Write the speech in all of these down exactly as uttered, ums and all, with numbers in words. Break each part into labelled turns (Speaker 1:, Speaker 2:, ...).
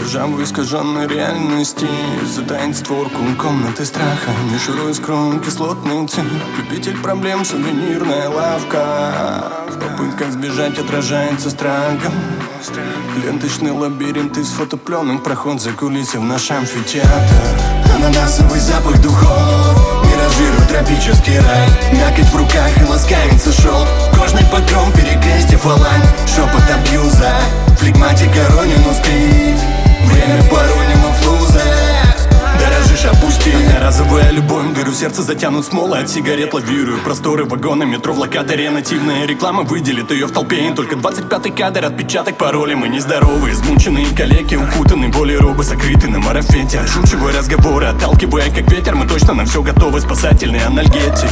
Speaker 1: Лежам в искаженной реальности, задает створку комнаты страха. Не шируй скром, кислотный цинк, любитель проблем, сувенирная лавка. В попытках сбежать отражается страхом. Ленточный лабиринт из фотопленок, проход за кулисы в наш амфитеатр. Ананасовый запах духов миражирует тропический рай. Мякоть в руках и ласкается шелк, кожный покров, перекрестье фаланг. Шепот абьюза, флегматика Ронину спит. Время паронима флуза. Дорожишь, опусти. Одноразовая любовь, дыру сердца затянут смолой. От сигарет лавирую просторы вагона, метро в локаторе. Нативная реклама выделит ее в толпе. И только двадцать пятый кадр, отпечаток пароля. Мы нездоровые, измученные калеки, укутаны более робы, сокрыты на марафете. Отшучивая разговоры, отталкивая как ветер. Мы точно на все готовы, спасательный анальгетик.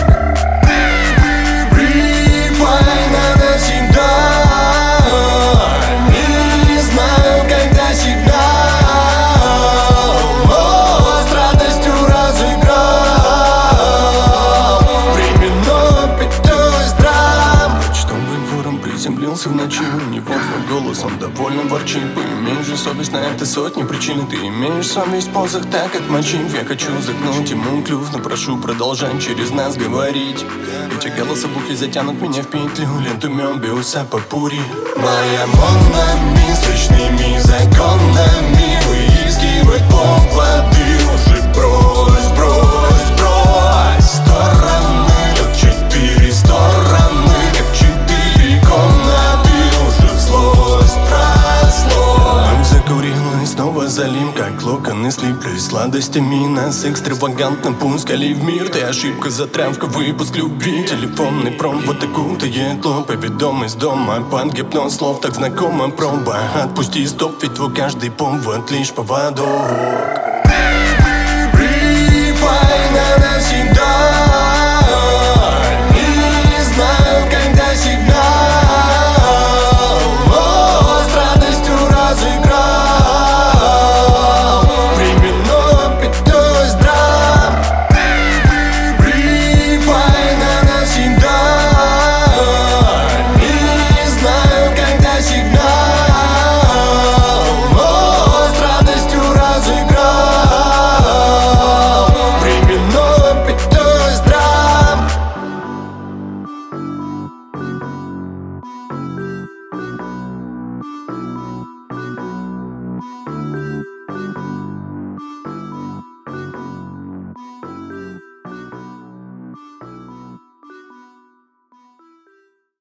Speaker 2: Припай на навсегда. Не знаю, когда сигнал с радостью разыграл. Временно питаюсь драм.
Speaker 1: Почтовый ворон приземлился в ночи. Не под твой голос, он довольно ворчит. Поимеешь же совесть на это сотни причин. Ты имеешь совесть посох так отмочив. Я хочу загнуть ему клюв, но прошу продолжать через нас говорить. Эти голосовухи затянут меня в петлю, ленту Мёбиуса по пури.
Speaker 2: Моя Монами с речными законами выискивать поводы. Уже брось, брось, брось стороны, как четыре стороны, как четыре комнаты. Уже злость просло.
Speaker 1: Закурила и снова залим, как локоны слиплись сладостями. Нас экстравагантно пускали в мир. Ты ошибка, затравка, выпуск любви. Телефонный провод окутает лоб. Ведом из дома под гипноз слов. Так знакома проба. Отпусти стоп, ведь твой каждый повод лишь поводок.
Speaker 2: Припай на навсегда.